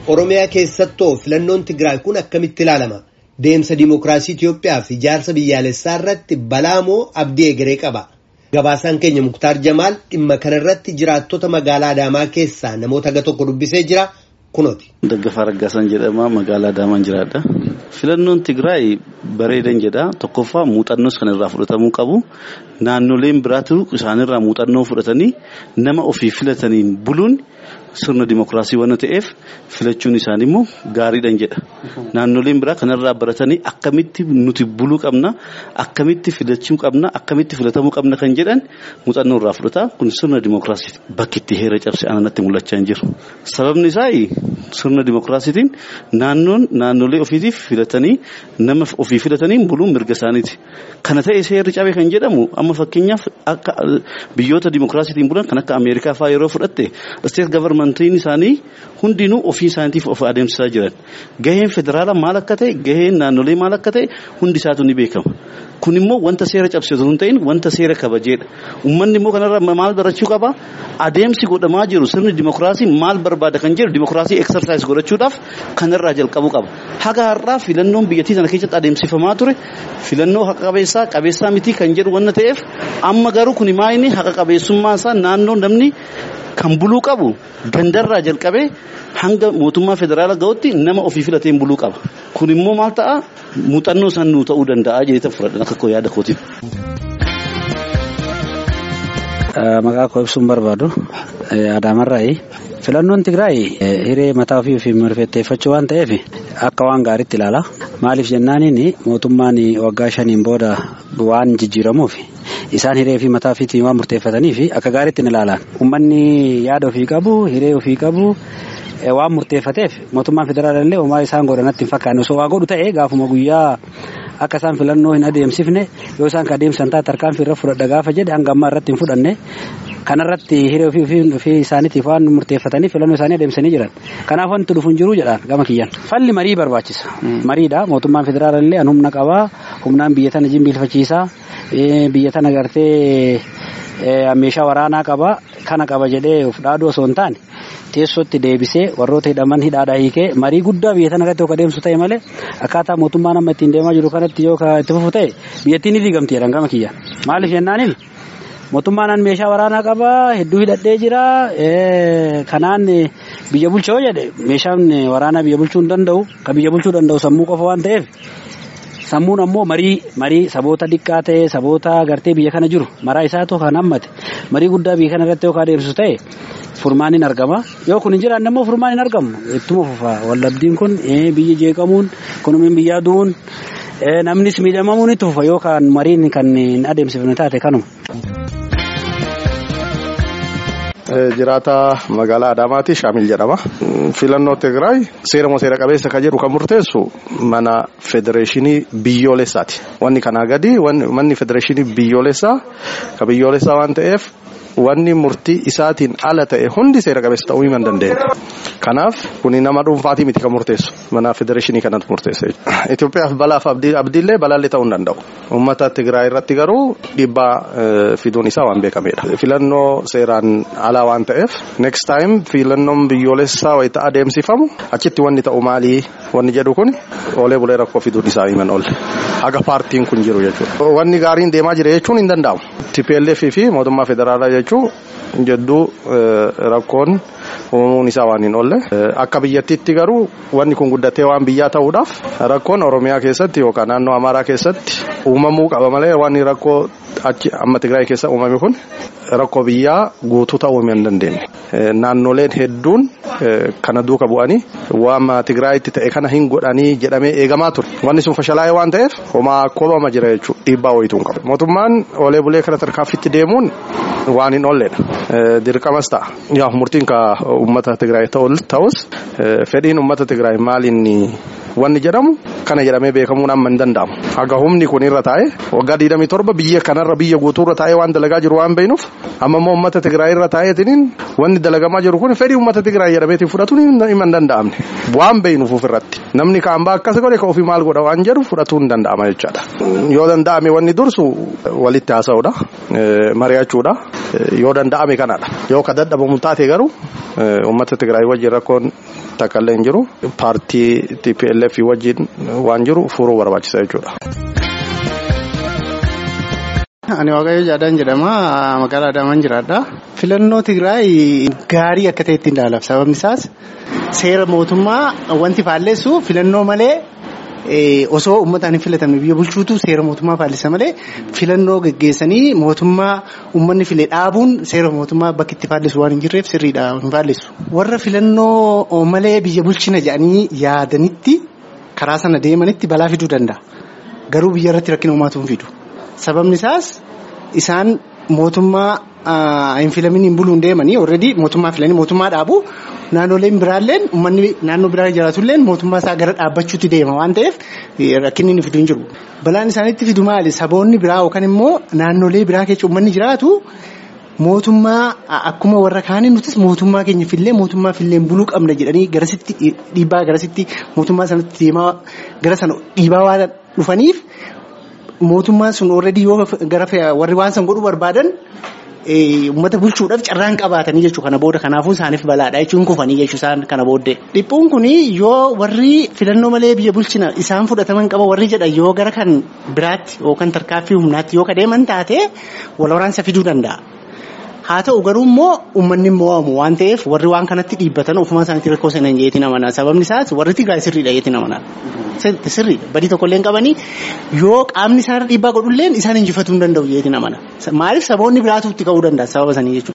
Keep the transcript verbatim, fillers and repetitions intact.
Oromiyaa keessattuu filannoon Tigraay kun akkamitti ilaalama? Deemsa dimookiraasii Itoophiyaa fi ijaarsa biyyaalessaa irratti balaa moo abdii egeree qaba? Gabaasaan keenya Muktaar Jamaal dhimma kana irratti jiraattota magaalaa Adaamaa keessaa namoota aga tokko dubbisee jira kunooti. Daggafaa Raggaasan jedhama magaalaa Adaamaan jiraadha. Filannoon Tigraay bareedan jedha. Tokkoffaa muuxannoos kan irraa fudhatamuu qabu. Naannoleen biraatu isaanirraa muuxannoo fudhatanii nama ofii filataniin buluun sirna dimookiraasii waan ta'eef filachuun isaanii immoo gaariidhan jedha. Naannoleen biraa kanarraa baratanii akkamitti nuti buluu qabna, akkamitti filachuu qabna, akkamitti filatamuu qabna kan jedhan muuxannoo irraa fudhata. Kun sirna dimookiraasii bakki itti heera cabse ananatti mul'achaa hin jiru. Sababni isaa sirna dimookiraasiitiin naannoon naannolee ofiitiif filatanii nama ofii filatanii buluun mirga isaaniiti. Kana ta'e seerri cabe kan jedhamu amma fakkeenyaaf akka biyyoota dimookiraasiitiin bulan kan akka Ameerikaa fa'aa yeroo fudhatte state governmentiin isaanii hundinuu ofii isaaniitiif of adeemsisaa jiran. Gaheen federaalaa maal akka ta'e, gaheen naannolee maal akka ta'e hundi isaatu ni beekama. Kun immoo wanta seera cabsitu hin ta'in wanta seera kabajeedha. Uummanni immoo kanarraa maal barachuu qaba? Adeemsi godhamaa jiru sirni dimookiraasii maal barbaada kan jedhu dimookiraasii exercise godhachuudhaaf kanarraa jalqabuu qaba. Haga har'aa filannoon biyyattii sana keessatti adeemsifamaa ture filannoo haqa qabeessaa qabeessaa miti kan jedhu waan ta'eef amma garuu kun maayini haqa qabeessummaa isaa naannoo namni kan buluu qabu gandarraa jalqabee hanga mootummaa federaalaa ga'utti nama ofii filateen buluu qaba. Kun immoo maal ta'a? Muuxannoo san nuu ta'uu danda'a jeeta fudhadhan akka koo yaada kootiin. Maqaa koo ibsuun barbaadu Adaamarraa filannoon Tigraay hiree mataa ofii fi murteeffachuu waan ta'eef akka waan gaariitti ilaala. Maaliif jennaaniin mootummaan waggaa shaniin booda waan jijjiiramuuf isaan hiree fi mataa ofiitiin waan murteeffataniif akka gaariitti ni ilaalan. Uummanni yaada ofii qabu, hiree ofii qabu waan murteeffateef mootummaan federaalaa illee homaa isaan godhanatti hin fakkaanne. Osoo waa godhu ta'e gaafuma guyyaa akka isaan filannoo hin adeemsifne yoo isaan ka adeemsan taate tarkaanfii irra fudhadha gaafa jedhe hanga ammaa irratti hin fudhanne. Kanarratti hiree ofii ofii isaaniitiif waan murteeffatanii filannoo isaanii adeemsanii jiran. Kanaaf wanti dhufu hin jiru jedhaan gama kiyyaan. Falli marii barbaachisa. Mariidha. Mootummaan federaalaa illee an humna qabaa. Humnaan biyya tana jimbiilfachiisaa. Biyya tana gartee meeshaa waraanaa qaba. Kana qaba jedhee of dhaaduu osoo hin taane teessootti deebisee warroota hidhaman hidhaadhaa hiikee marii guddaa biyya tana irratti yoo adeemsu ta'e malee akkaataa mootummaan amma ittiin deemaa jiru kanatti yoo itti fufu ta'e biyyattiin ni diigamti jedhan gama kiyyaan. Maaliif jennaaniin mootummaan meeshaa waraanaa qaba hedduu hidhadhee jira kanaan biyya bulchoo jedhe meeshaan waraanaa biyya bulchuu hin danda'u kan biyya bulchuu danda'u sammuu qofa waan ta'eef sammuun ammoo marii marii saboota xiqqaa ta'e saboota gartee biyya kana jiru maraa isaatu kan hammate marii guddaa biyya kana irratti yoo adeemsisu ta'e furmaan hin argama yoo kun hin jiraanne ammoo furmaan hin argamu ittuma fufa wallabdiin kun biyyi jeeqamuun kunumiin biyyaa du'uun namnis miidhamamuun itti fufa yookaan mariin kan hin adeemsifne taate kanuma. Jiraata magaalaa Adaamaati Shaamil jedhama. Filannoo Tigraay seera moo seera qabeessa kan jedhu kan murteessu mana federeeshinii biyyoolessaati. Wanni kanaa gadi manni federeeshinii biyyoolessaa ka biyyoolessaa waan ta'eef wanni murtii isaatiin ala ta'e hundi seera qabeessa ta'uu hin dandeenye. Kanaaf kuni nama dhuunfaatii miti kan murteessu mana federeeshinii kanatti murteessa. Itoophiyaaf balaaf abdiillee balaallee ta'uu hin danda'u. Uummata Tigraay irratti garuu dhiibbaa fiduun isaa waan beekamedha. Filannoo seeraan alaa waan ta'eef next time filannoon biyyoolessaa wayita adeemsifamu achitti wanni ta'u maalii wanni jedhu kun oolee bulee rakkoo fiduun isaa himan oolle. Haga paartiin kun jiru jechuudha. Wanni gaariin deemaa jira jechuun hin danda'amu. T P L F fi mootummaa federaalaa jechuun jedduu rakkoon uumuun isaa waan hin oolle. Akka biyyattiitti garuu wanni kun guddatee waan biyyaa ta'uudhaaf rakkoon Oromiyaa keessatti yookaan naannoo Amaaraa keessatti uumamuu qaba malee waan rakkoo achi amma Tigraay keessa uumame kun rakkoo biyyaa guutuu ta'uu hin dandeenye. Naannoleen hedduun kana duuka bu'anii waan Tigraayitti ta'e kana hin godhanii jedhamee eegamaa ture. Wanni sun fashalaa'ee waan ta'eef homaa koobama jira jechuudha. Dhiibbaa wayituu hin qabu. Mootummaan oolee bulee kana tarkaanfitti deemuun waan hin oolledha. Dirqamas ta'a. Yaa murtiin ka uummata Tigraay ta'us fedhiin uummata Tigraay maal inni wanni jedhamu kana jedhamee beekamuun amma hin danda'amu. Haga humni kun irra taa'e waggaa digdamii torba biyya kanarra biyya guutuurra taa'ee waan dalagaa jiru waan beeknuuf amma immoo uummata Tigraay irra taa'eetiin wanni dalagamaa jiru kun fedhii uummata Tigraay jedhameetiin fudhatuun hin danda'amne waan beeknuuf ofirratti namni kaan baa akkas godhe ka ofii maal godha waan jedhu fudhatuun hin danda'ama jechaadha. Yoo danda'ame wanni dursu walitti haasa'uudha mari'achuudha yoo danda'ame kanadha. Yoo ka dadhabamu taate garuu uummata Tigraay wajjin rakkoon takka illee hin jiru paartii T P L F wajjin waan jiru furuu barbaachisa jechuudha. Ani Waaqayyo Jaadaan jedhama magaalaa Adaamaan jiraadha. Filannoo Tigraay gaarii akka ta'etti ilaala. Sababni isaas seera mootummaa wanti faalleessu filannoo malee osoo uummataan hin filatamne biyya bulchuutu seera mootummaa faallisa malee filannoo geggeessanii mootummaa uummanni filee dhaabuun seera mootummaa bakki itti faallisu waan hin jirreef sirriidha hin faallisu. Warra filannoo malee biyya bulchina jedhanii yaadanitti karaa sana deemanitti balaa fiduu danda'a. Garuu biyya irratti rakkina uumaatu hin fidu. Sababni isaas isaan mootummaa hin filamin hin buluun deemanii already mootummaa filanii mootummaa dhaabu naannoleen biraalleen uummanni naannoo biraa jiraatulleen mootummaa isaa gara dhaabbachuutti deema waan ta'eef rakkinni inni fidu hin jiru. Balaan isaanitti fidu maali? Saboonni biraa yookaan immoo naannolee biraa keessa uummanni jiraatu mootummaa akkuma warra kaanii nutis mootummaa keenya fillee mootummaa filleen buluu qabna jedhanii garasitti dhiibbaa garasitti mootummaa sanatti deemaa gara sana dhiibbaa waan dhufaniif. Mootummaan sun already yoo gara warri waan san godhuu barbaadan uummata bulchuudhaaf carraan qabaatanii jechuu kana booda kanaafuu isaaniif balaadha jechuun kufanii jechuu isaan kana booddee. Dhiphuun kun yoo warri filannoo malee biyya bulchina isaan fudhataman qaba warri jedha yoo gara kan biraatti yookaan tarkaaffii humnaatti yoo kadeeman taate wal waraansa fiduu danda'a. Haa ta'u garuu immoo uummanni mo'amu waan ta'eef warri waan kanatti dhiibbatan ofuma isaaniitti rakkoo seenan jeetiin amanaa. Sababni isaas warri Tigraay sirriidha jeetiin amanaa. Sirriidha badii tokkollee hin qabanii yoo qaamni isaarra dhiibbaa godhulleen isaan injifatuu hin danda'u jeetiin amanaa. Maaliif saboonni biraatu itti ka'uu danda'a sababa sanii jechuudha.